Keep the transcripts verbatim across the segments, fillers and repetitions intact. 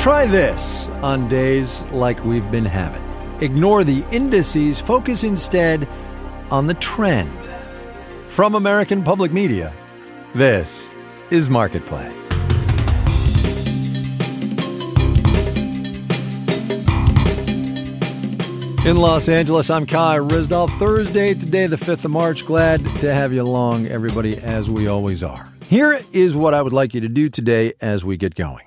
Try this on days like we've been having. Ignore the indices, focus instead on the trend. From American Public Media, this is Marketplace. In Los Angeles, I'm Kai Ryssdal. Thursday, today, the fifth of March. Glad to have you along, everybody, as we always are. Here is what I would like you to do today as we get going.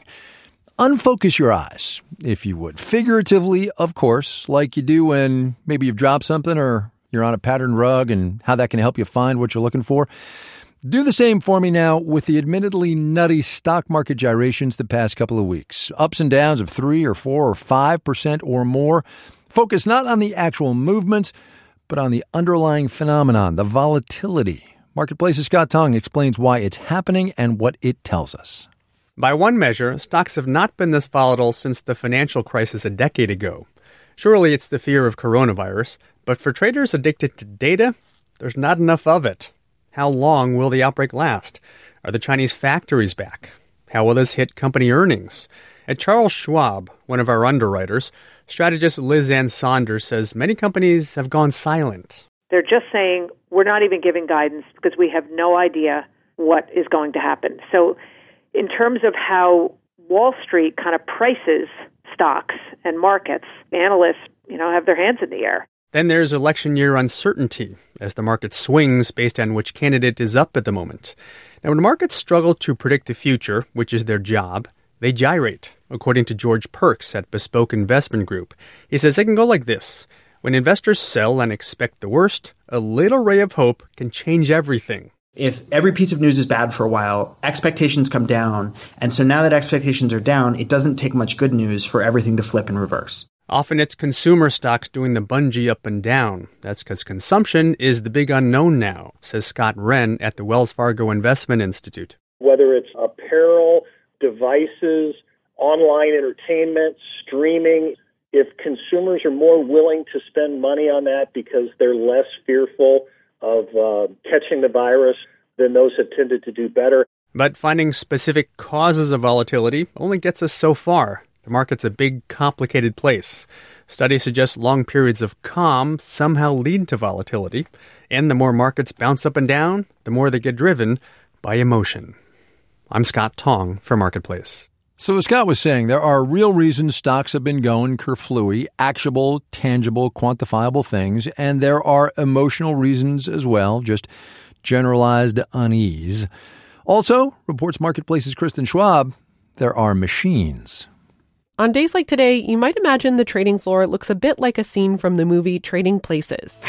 Unfocus your eyes, if you would. Figuratively, of course, like you do when maybe you've dropped something or you're on a patterned rug and how that can help you find what you're looking for. Do the same for me now with the admittedly nutty stock market gyrations the past couple of weeks. Ups and downs of three or four or five percent or more. Focus not on the actual movements, but on the underlying phenomenon, the volatility. Marketplace's Scott Tong explains why it's happening and what it tells us. By one measure, stocks have not been this volatile since the financial crisis a decade ago. Surely it's the fear of coronavirus, but for traders addicted to data, there's not enough of it. How long will the outbreak last? Are the Chinese factories back? How will this hit company earnings? At Charles Schwab, one of our underwriters, strategist Liz Ann Saunders says many companies have gone silent. They're just saying, we're not even giving guidance because we have no idea what is going to happen. So in terms of how Wall Street kind of prices stocks and markets, analysts, you know, have their hands in the air. Then there's election year uncertainty as the market swings based on which candidate is up at the moment. Now, when markets struggle to predict the future, which is their job, they gyrate, according to George Perks at Bespoke Investment Group. He says it can go like this. When investors sell and expect the worst, a little ray of hope can change everything. If every piece of news is bad for a while, expectations come down. And so now that expectations are down, it doesn't take much good news for everything to flip and reverse. Often it's consumer stocks doing the bungee up and down. That's because consumption is the big unknown now, says Scott Wren at the Wells Fargo Investment Institute. Whether it's apparel, devices, online entertainment, streaming, if consumers are more willing to spend money on that because they're less fearful of uh, catching the virus, then those have tended to do better. But finding specific causes of volatility only gets us so far. The market's a big, complicated place. Studies suggest long periods of calm somehow lead to volatility, and the more markets bounce up and down, the more they get driven by emotion. I'm Scott Tong for Marketplace. So as Scott was saying, there are real reasons stocks have been going kerflooey, actionable, tangible, quantifiable things, and there are emotional reasons as well, just generalized unease. Also, reports Marketplace's Kristen Schwab, there are machines. On days like today, you might imagine the trading floor looks a bit like a scene from the movie Trading Places.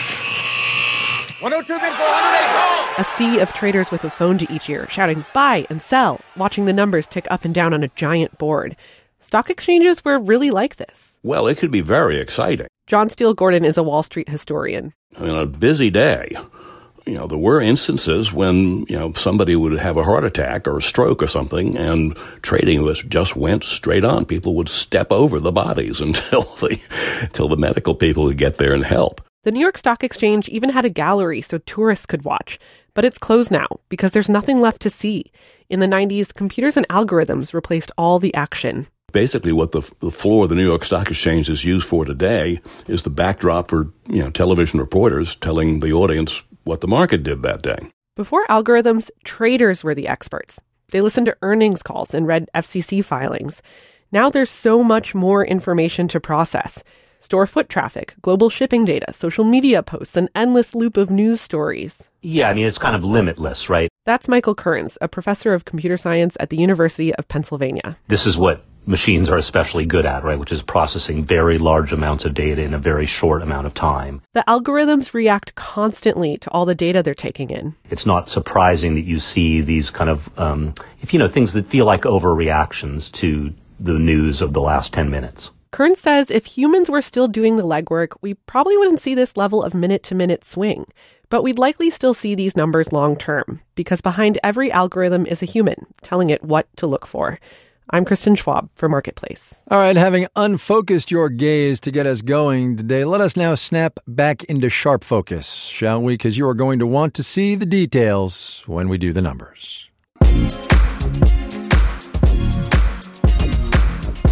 one oh two bid for one hundred. A sea of traders with a phone to each ear, shouting buy and sell, watching the numbers tick up and down on a giant board. Stock exchanges were really like this. Well, it could be very exciting. John Steele Gordon is a Wall Street historian. On a busy day, you know, there were instances when, you know, somebody would have a heart attack or a stroke or something, and trading was just went straight on. People would step over the bodies until the, until the medical people would get there and help. The New York Stock Exchange even had a gallery so tourists could watch. But it's closed now because there's nothing left to see. In the nineties, computers and algorithms replaced all the action. Basically, what the, the floor of the New York Stock Exchange is used for today is the backdrop for, you know, television reporters telling the audience what the market did that day. Before algorithms, traders were the experts. They listened to earnings calls and read F C C filings. Now there's so much more information to process. Store foot traffic, global shipping data, social media posts, an endless loop of news stories. Yeah, I mean, it's kind of limitless, right? That's Michael Kearns, a professor of computer science at the University of Pennsylvania. This is what machines are especially good at, right? Which is processing very large amounts of data in a very short amount of time. The algorithms react constantly to all the data they're taking in. It's not surprising that you see these kind of, um, if you know, things that feel like overreactions to the news of the last ten minutes. Kearns says if humans were still doing the legwork, we probably wouldn't see this level of minute-to-minute swing. But we'd likely still see these numbers long-term, because behind every algorithm is a human, telling it what to look for. I'm Kristen Schwab for Marketplace. All right, having unfocused your gaze to get us going today, let us now snap back into sharp focus, shall we? Because you are going to want to see the details when we do the numbers.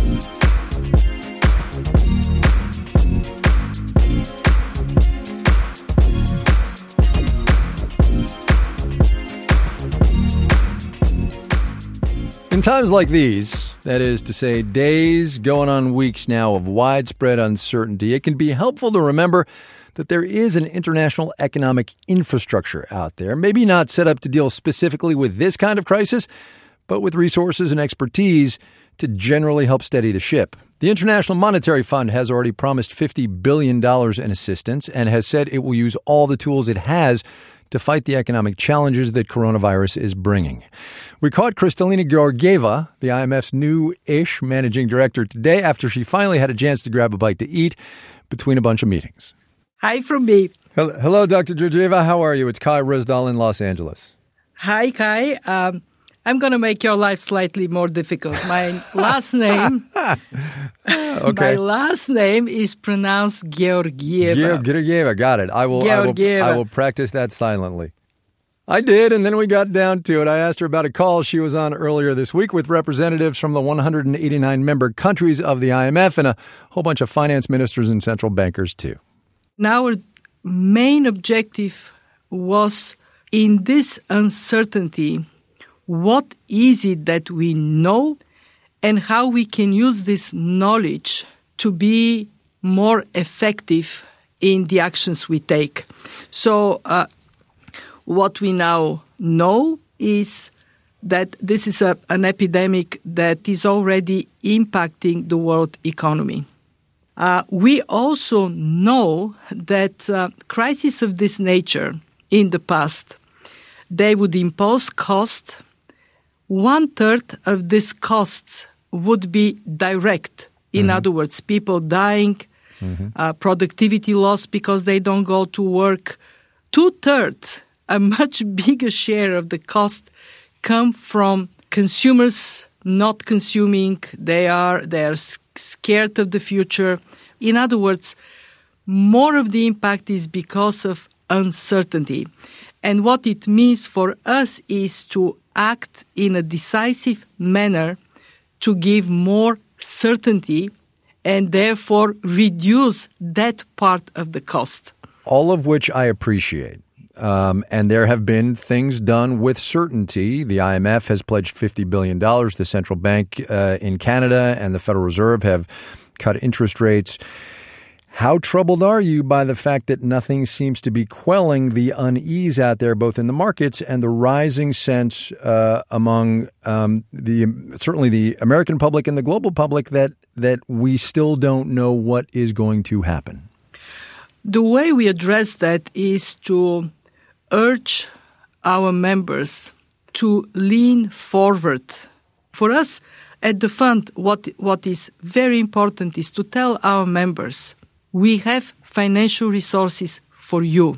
In times like these, that is to say, days going on weeks now of widespread uncertainty, it can be helpful to remember that there is an international economic infrastructure out there, maybe not set up to deal specifically with this kind of crisis, but with resources and expertise to generally help steady the ship. The International Monetary Fund has already promised fifty billion dollars in assistance and has said it will use all the tools it has to fight the economic challenges that coronavirus is bringing. We caught Kristalina Georgieva, the I M F's new-ish managing director, today after she finally had a chance to grab a bite to eat between a bunch of meetings. Hi from me. Hello, hello Doctor Georgieva. How are you? It's Kai Ryssdal in Los Angeles. Hi, Kai. Um, I'm going to make your life slightly more difficult. My last name, okay. my last name is pronounced Georgieva. Georgieva, got it. I will, I will, I will practice that silently. I did, and then we got down to it. I asked her about a call she was on earlier this week with representatives from the one hundred eighty-nine member countries of the I M F and a whole bunch of finance ministers and central bankers, too. Our main objective was, in this uncertainty, what is it that we know and how we can use this knowledge to be more effective in the actions we take. So uh, what we now know is that this is a, an epidemic that is already impacting the world economy. Uh, we also know that uh, crises of this nature in the past, they would impose cost. One-third of these costs would be direct. In mm-hmm. other words, people dying, mm-hmm. uh, productivity loss because they don't go to work. Two-thirds, a much bigger share of the cost, come from consumers not consuming. They are they are scared of the future. In other words, more of the impact is because of uncertainty. And what it means for us is to act in a decisive manner to give more certainty and therefore reduce that part of the cost. All of which I appreciate. Um, and there have been things done with certainty. The I M F has pledged fifty billion dollars. The central bank uh, in Canada and the Federal Reserve have cut interest rates. How troubled are you by the fact that nothing seems to be quelling the unease out there, both in the markets and the rising sense uh, among um, the certainly the American public and the global public that that we still don't know what is going to happen? The way we address that is to urge our members to lean forward. For us at the fund, what what is very important is to tell our members, we have financial resources for you.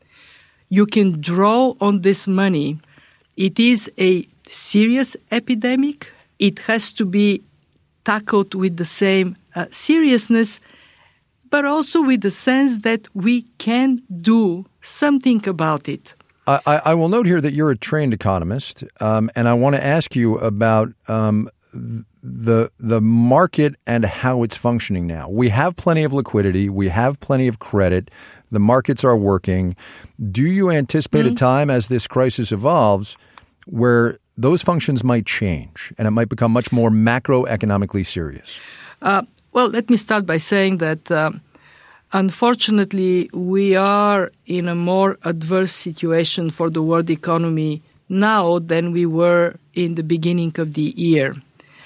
You can draw on this money. It is a serious epidemic. It has to be tackled with the same uh, seriousness, but also with the sense that we can do something about it. I, I will note here that you're a trained economist, um, and I want to ask you about um, the the market and how it's functioning now. We have plenty of liquidity. We have plenty of credit. The markets are working. Do you anticipate mm-hmm. a time as this crisis evolves where those functions might change and it might become much more macroeconomically serious? Uh, well, let me start by saying that um, unfortunately we are in a more adverse situation for the world economy now than we were in the beginning of the year.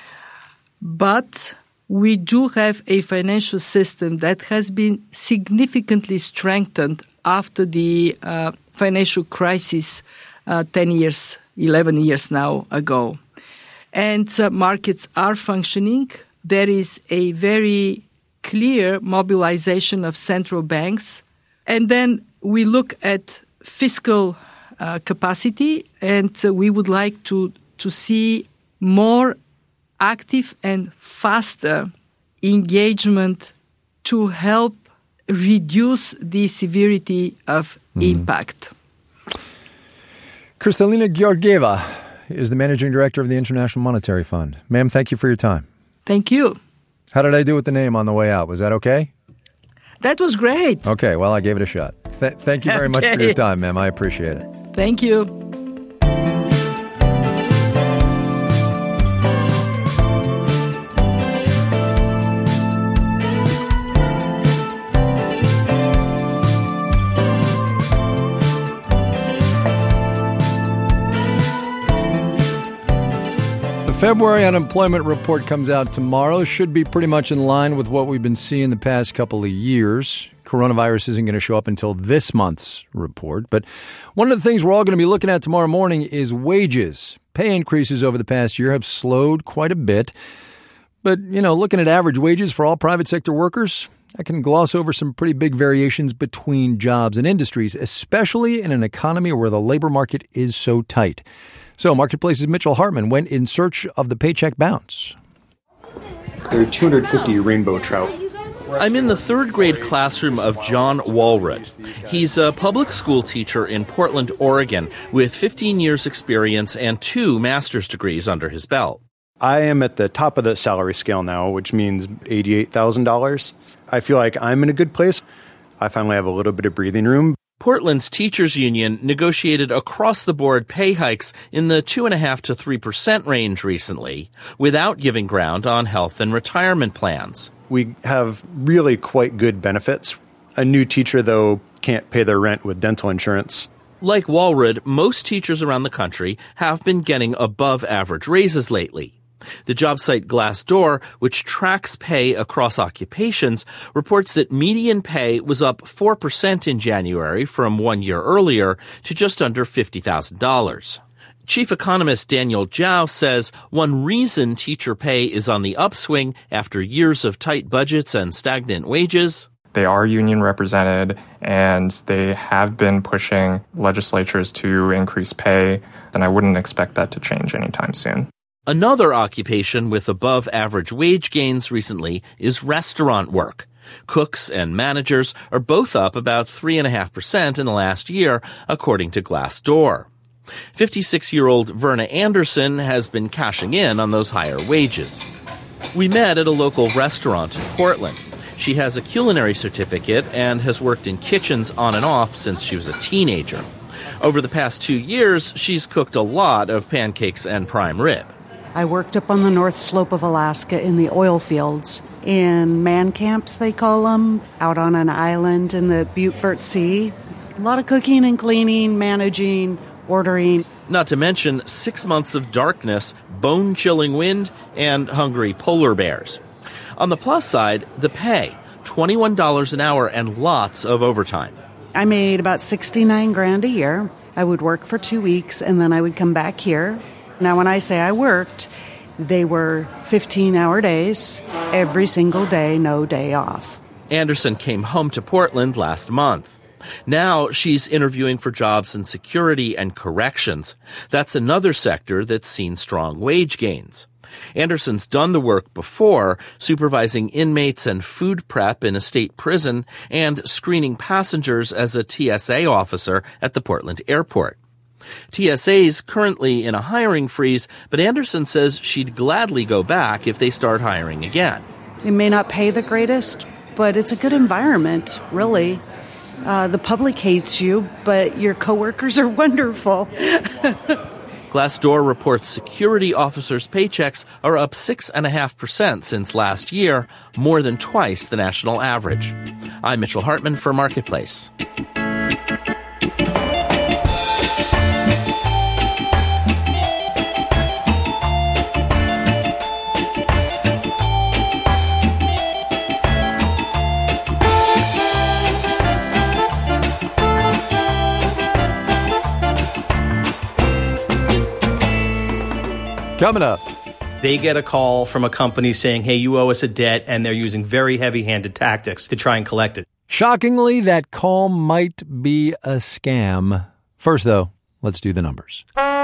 But we do have a financial system that has been significantly strengthened after the uh, financial crisis uh, ten years, eleven years now ago. And uh, markets are functioning. There is a very clear mobilization of central banks. And then we look at fiscal uh, capacity, and uh, we would like to, to see more active and faster engagement to help reduce the severity of mm. impact. Kristalina Georgieva is the Managing Director of the International Monetary Fund. Ma'am, thank you for your time. Thank you. How did I do with the name on the way out? Was that okay? That was great. Okay, well, I gave it a shot. Th- thank you very okay. much for your time, ma'am. I appreciate it. Thank you. February unemployment report comes out tomorrow. Should be pretty much in line with what we've been seeing the past couple of years. Coronavirus isn't going to show up until this month's report. But one of the things we're all going to be looking at tomorrow morning is wages. Pay increases over the past year have slowed quite a bit. But, you know, looking at average wages for all private sector workers, I can gloss over some pretty big variations between jobs and industries, especially in an economy where the labor market is so tight. So Marketplace's Mitchell Hartman went in search of the paycheck bounce. There are two hundred fifty rainbow trout. I'm in the third grade classroom of John Walrud. He's a public school teacher in Portland, Oregon, with fifteen years experience and two master's degrees under his belt. I am at the top of the salary scale now, which means eighty-eight thousand dollars. I feel like I'm in a good place. I finally have a little bit of breathing room. Portland's teachers union negotiated across-the-board pay hikes in the two point five to three percent range recently, without giving ground on health and retirement plans. We have really quite good benefits. A new teacher, though, can't pay their rent with dental insurance. Like Walrud, most teachers around the country have been getting above-average raises lately. The job site Glassdoor, which tracks pay across occupations, reports that median pay was up four percent in January from one year earlier to just under fifty thousand dollars. Chief economist Daniel Zhao says one reason teacher pay is on the upswing after years of tight budgets and stagnant wages. They are union represented, and they have been pushing legislatures to increase pay, and I wouldn't expect that to change anytime soon. Another occupation with above-average wage gains recently is restaurant work. Cooks and managers are both up about three point five percent in the last year, according to Glassdoor. fifty-six-year-old Verna Anderson has been cashing in on those higher wages. We met at a local restaurant in Portland. She has a culinary certificate and has worked in kitchens on and off since she was a teenager. Over the past two years, she's cooked a lot of pancakes and prime rib. I worked up on the north slope of Alaska in the oil fields, in man camps, they call them, out on an island in the Beaufort Sea. A lot of cooking and cleaning, managing, ordering. Not to mention six months of darkness, bone-chilling wind, and hungry polar bears. On the plus side, the pay, twenty-one dollars an hour and lots of overtime. I made about sixty-nine grand a year. I would work for two weeks, and then I would come back here. Now, when I say I worked, they were fifteen-hour days, every single day, no day off. Anderson came home to Portland last month. Now she's interviewing for jobs in security and corrections. That's another sector that's seen strong wage gains. Anderson's done the work before, supervising inmates and food prep in a state prison and screening passengers as a T S A officer at the Portland airport. T S A's currently in a hiring freeze, but Anderson says she'd gladly go back if they start hiring again. It may not pay the greatest, but it's a good environment, really. Uh, the public hates you, but your coworkers are wonderful. Glassdoor reports security officers' paychecks are up six point five percent since last year, more than twice the national average. I'm Mitchell Hartman for Marketplace. Coming up. They get a call from a company saying, hey, you owe us a debt, and they're using very heavy-handed tactics to try and collect it. Shockingly, that call might be a scam. First, though, let's do the numbers.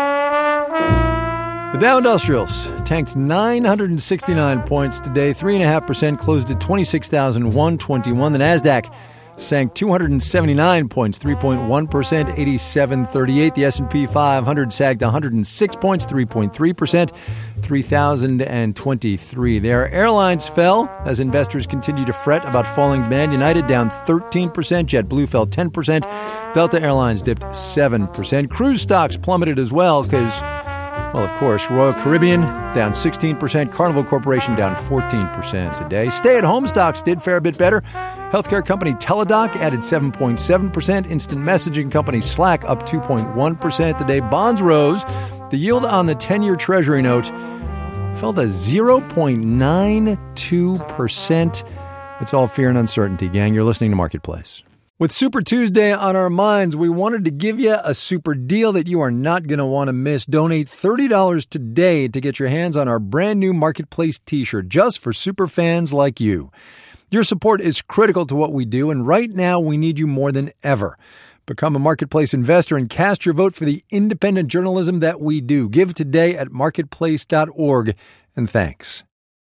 The Dow Industrials tanked nine hundred sixty-nine points today, three point five percent, closed at twenty-six thousand one hundred twenty-one. The Nasdaq sank two hundred seventy-nine points, three point one percent, eighty-seven thirty-eight. The S and P five hundred sagged one hundred six points, three point three percent, three thousand twenty-three. Their airlines fell as investors continue to fret about falling demand. United down thirteen percent, JetBlue fell ten percent, Delta Airlines dipped seven percent. Cruise stocks plummeted as well because, well, of course, Royal Caribbean down sixteen percent, Carnival Corporation down fourteen percent today. Stay-at-home stocks did fare a bit better. Healthcare company Teladoc added seven point seven percent. Instant messaging company Slack up two point one percent today. Bonds rose. The yield on the ten-year Treasury note fell to zero point nine two percent. It's all fear and uncertainty, gang. You're listening to Marketplace. With Super Tuesday on our minds, we wanted to give you a super deal that you are not going to want to miss. Donate thirty dollars today to get your hands on our brand new Marketplace t-shirt just for super fans like you. Your support is critical to what we do, and right now we need you more than ever. Become a Marketplace investor and cast your vote for the independent journalism that we do. Give today at marketplace dot org, and thanks.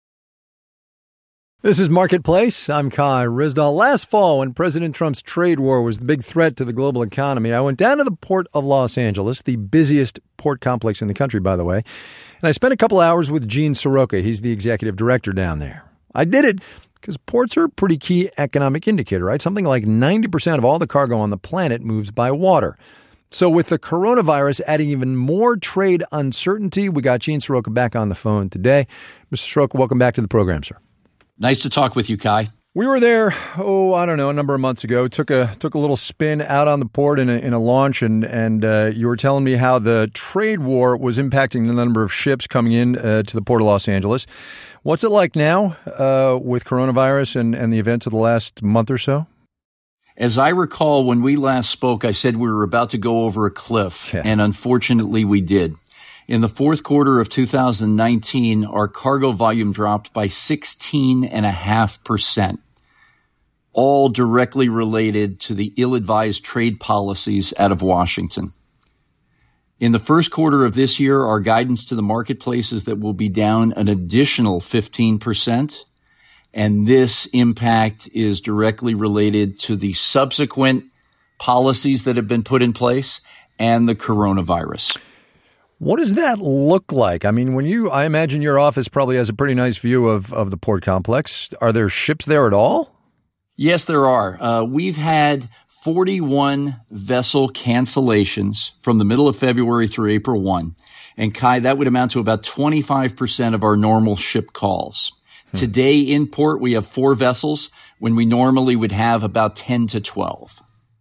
This is Marketplace. I'm Kai Ryssdal. Last fall, when President Trump's trade war was the big threat to the global economy, I went down to the Port of Los Angeles, the busiest port complex in the country, by the way, and I spent a couple hours with Gene Soroka. He's the executive director down there. I did it because ports are a pretty key economic indicator, right? Something like ninety percent of all the cargo on the planet moves by water. So with the coronavirus adding even more trade uncertainty, we got Gene Soroka back on the phone today. Mister Soroka, welcome back to the program, sir. Nice to talk with you, Kai. We were there, oh, I don't know, a number of months ago. Took a took a little spin out on the port in a, in a launch, and and uh, you were telling me how the trade war was impacting the number of ships coming in uh, to the Port of Los Angeles. What's it like now uh, with coronavirus and, and the events of the last month or so? As I recall, when we last spoke, I said we were about to go over a cliff, yeah. and unfortunately we did. In the fourth quarter of two thousand nineteen, our cargo volume dropped by sixteen point five percent, all directly related to the ill-advised trade policies out of Washington. In the first quarter of this year, our guidance to the marketplace is that we'll be down an additional fifteen percent, and this impact is directly related to the subsequent policies that have been put in place and the coronavirus. What does that look like? I mean, when you, I imagine your office probably has a pretty nice view of, of the port complex. Are there ships there at all? Yes, there are. Uh, we've had forty-one vessel cancellations from the middle of February through April first. And Kai, that would amount to about twenty-five percent of our normal ship calls. Hmm. Today in port, we have four vessels when we normally would have about ten to twelve.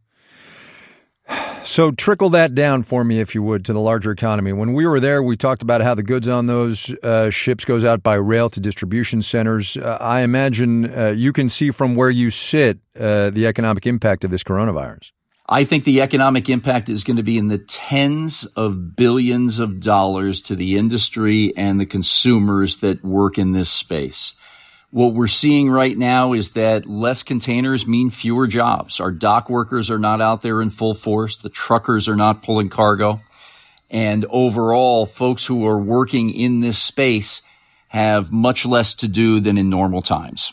So trickle that down for me, if you would, to the larger economy. When we were there, we talked about how the goods on those uh, ships goes out by rail to distribution centers. Uh, I imagine uh, you can see from where you sit uh, the economic impact of this coronavirus. I think the economic impact is going to be in the tens of billions of dollars to the industry and the consumers that work in this space. What we're seeing right now is that less containers mean fewer jobs. Our dock workers are not out there in full force. The truckers are not pulling cargo. And overall, folks who are working in this space have much less to do than in normal times.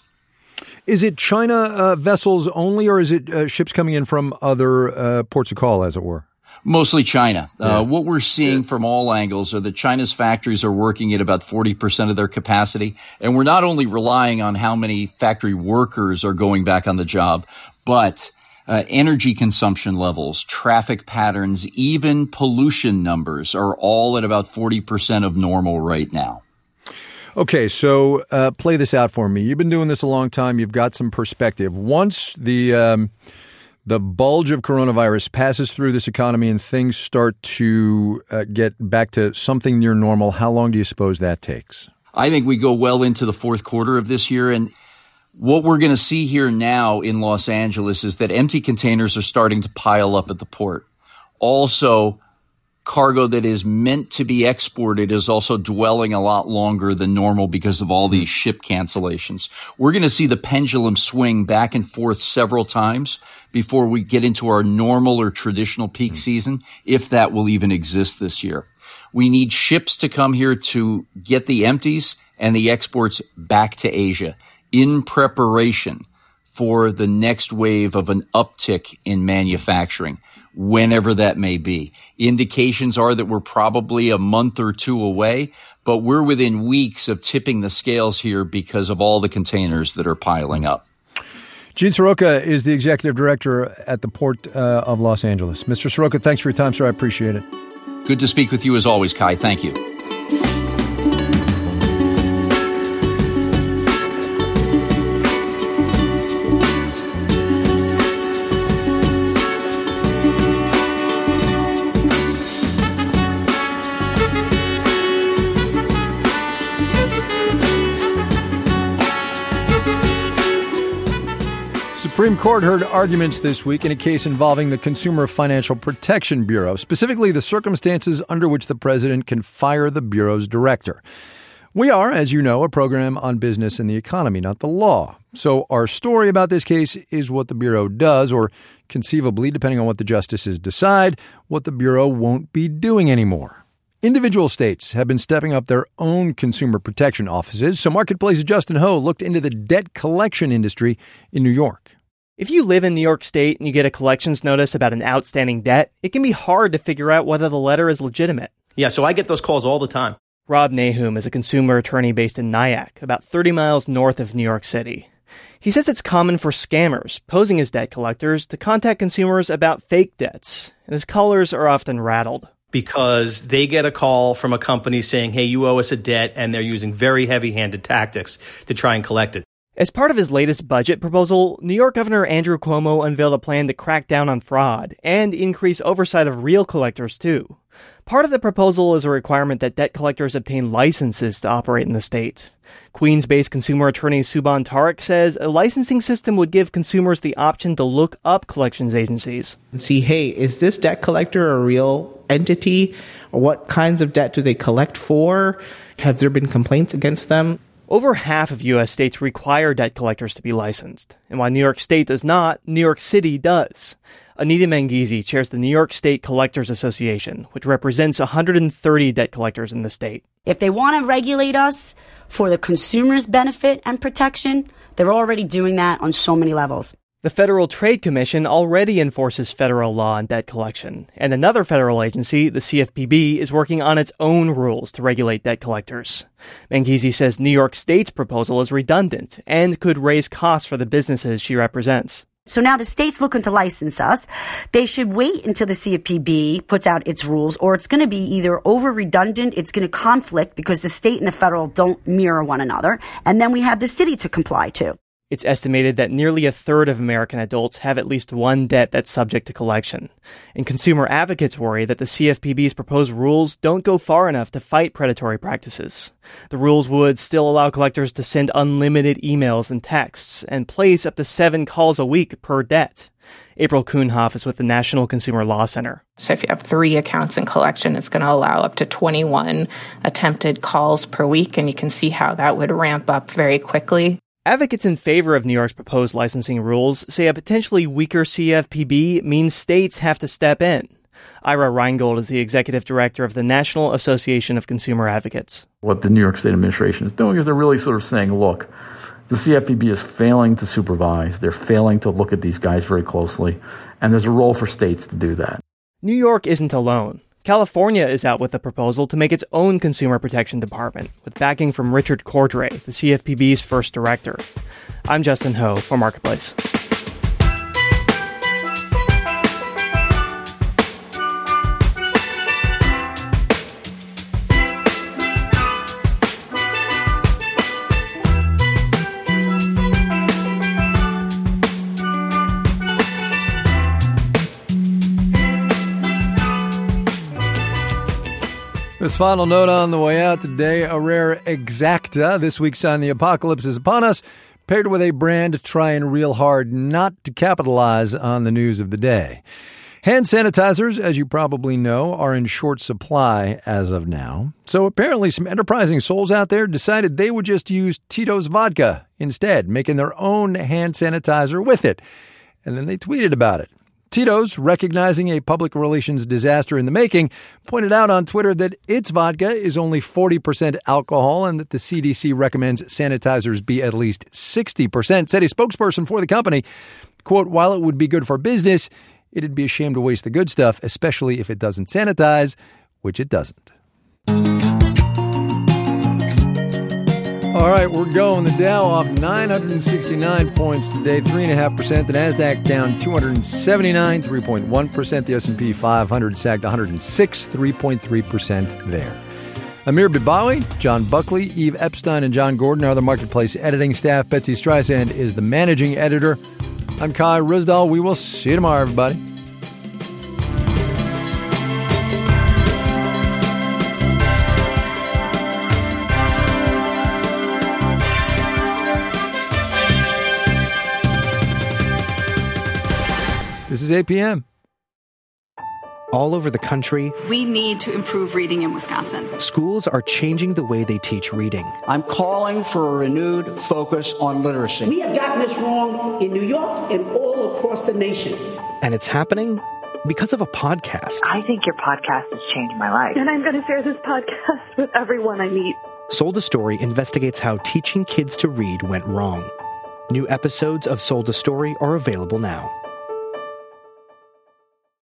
Is it China uh, vessels only, or is it uh, ships coming in from other uh, ports of call, as it were? Mostly China. Yeah. Uh, what we're seeing from all angles are that China's factories are working at about forty percent of their capacity. And we're not only relying on how many factory workers are going back on the job, but uh, energy consumption levels, traffic patterns, even pollution numbers are all at about forty percent of normal right now. Okay, so uh, play this out for me. You've been doing this a long time. You've got some perspective. Once the um, the bulge of coronavirus passes through this economy and things start to uh, get back to something near normal, how long do you suppose that takes? I think we go well into the fourth quarter of this year. And what we're going to see here now in Los Angeles is that empty containers are starting to pile up at the port. Also, cargo that is meant to be exported is also dwelling a lot longer than normal because of all these ship cancellations. We're going to see the pendulum swing back and forth several times before we get into our normal or traditional peak season, if that will even exist this year. We need ships to come here to get the empties and the exports back to Asia in preparation for the next wave of an uptick in manufacturing, whenever that may be. Indications are that we're probably a month or two away, but we're within weeks of tipping the scales here because of all the containers that are piling up. Gene Soroka is the executive director at the Port uh, of Los Angeles. Mister Soroka, thanks for your time, sir. I appreciate it. Good to speak with you as always, Kai. Thank you. Supreme Court heard arguments this week in a case involving the Consumer Financial Protection Bureau, specifically the circumstances under which the president can fire the Bureau's director. We are, as you know, a program on business and the economy, not the law. So our story about this case is what the Bureau does, or conceivably, depending on what the justices decide, what the Bureau won't be doing anymore. Individual states have been stepping up their own consumer protection offices, so Marketplace's Justin Ho looked into the debt collection industry in New York. If you live in New York State and you get a collections notice about an outstanding debt, it can be hard to figure out whether the letter is legitimate. Yeah, so I get those calls all the time. Rob Nahum is a consumer attorney based in Nyack, about thirty miles north of New York City. He says it's common for scammers, posing as debt collectors, to contact consumers about fake debts, and his callers are often rattled. Because they get a call from a company saying, hey, you owe us a debt, and they're using very heavy-handed tactics to try and collect it. As part of his latest budget proposal, New York Governor Andrew Cuomo unveiled a plan to crack down on fraud and increase oversight of real collectors, too. Part of the proposal is a requirement that debt collectors obtain licenses to operate in the state. Queens-based consumer attorney Subhan Tariq says a licensing system would give consumers the option to look up collections agencies. And see, hey, is this debt collector a real entity? What kinds of debt do they collect for? Have there been complaints against them? Over half of U S states require debt collectors to be licensed. And while New York State does not, New York City does. Anita Mengizi chairs the New York State Collectors Association, which represents one hundred thirty debt collectors in the state. If they want to regulate us for the consumer's benefit and protection, they're already doing that on so many levels. The Federal Trade Commission already enforces federal law on debt collection, and another federal agency, the C F P B, is working on its own rules to regulate debt collectors. Mengizi says New York State's proposal is redundant and could raise costs for the businesses she represents. So now the state's looking to license us. They should wait until the C F P B puts out its rules, or it's going to be either over redundant, it's going to conflict because the state and the federal don't mirror one another, and then we have the city to comply to. It's estimated that nearly a third of American adults have at least one debt that's subject to collection. And consumer advocates worry that the C F P B's proposed rules don't go far enough to fight predatory practices. The rules would still allow collectors to send unlimited emails and texts and place up to seven calls a week per debt. April Kuhnhoff is with the National Consumer Law Center. So if you have three accounts in collection, it's going to allow up to twenty-one attempted calls per week, and you can see how that would ramp up very quickly. Advocates in favor of New York's proposed licensing rules say a potentially weaker C F P B means states have to step in. Ira Reingold is the executive director of the National Association of Consumer Advocates. What the New York State administration is doing is they're really sort of saying, look, the C F P B is failing to supervise. They're failing to look at these guys very closely. And there's a role for states to do that. New York isn't alone. California is out with a proposal to make its own consumer protection department, with backing from Richard Cordray, the C F P B's first director. I'm Justin Ho for Marketplace. This final note on the way out today, a rare exacta. This week's sign, the apocalypse is upon us, paired with a brand trying real hard not to capitalize on the news of the day. Hand sanitizers, as you probably know, are in short supply as of now. So apparently some enterprising souls out there decided they would just use Tito's vodka instead, making their own hand sanitizer with it. And then they tweeted about it. Tito's, recognizing a public relations disaster in the making, pointed out on Twitter that its vodka is only forty percent alcohol and that the C D C recommends sanitizers be at least sixty percent. Said a spokesperson for the company, quote, while it would be good for business, it'd be a shame to waste the good stuff, especially if it doesn't sanitize, which it doesn't. All right, we're going. The Dow off nine hundred sixty-nine points today, three point five percent. The NASDAQ down two hundred seventy-nine, three point one percent. The S and P five hundred sagged one hundred six, three point three percent there. Amir Bibawi, John Buckley, Eve Epstein, and John Gordon are the Marketplace editing staff. Betsy Streisand is the managing editor. I'm Kai Ryssdal. We will see you tomorrow, everybody. This is A P M. All over the country, we need to improve reading in Wisconsin. Schools are changing the way they teach reading. I'm calling for a renewed focus on literacy. We have gotten this wrong in New York and all across the nation. And it's happening because of a podcast. I think your podcast has changed my life. And I'm going to share this podcast with everyone I meet. Sold a Story investigates how teaching kids to read went wrong. New episodes of Sold a Story are available now.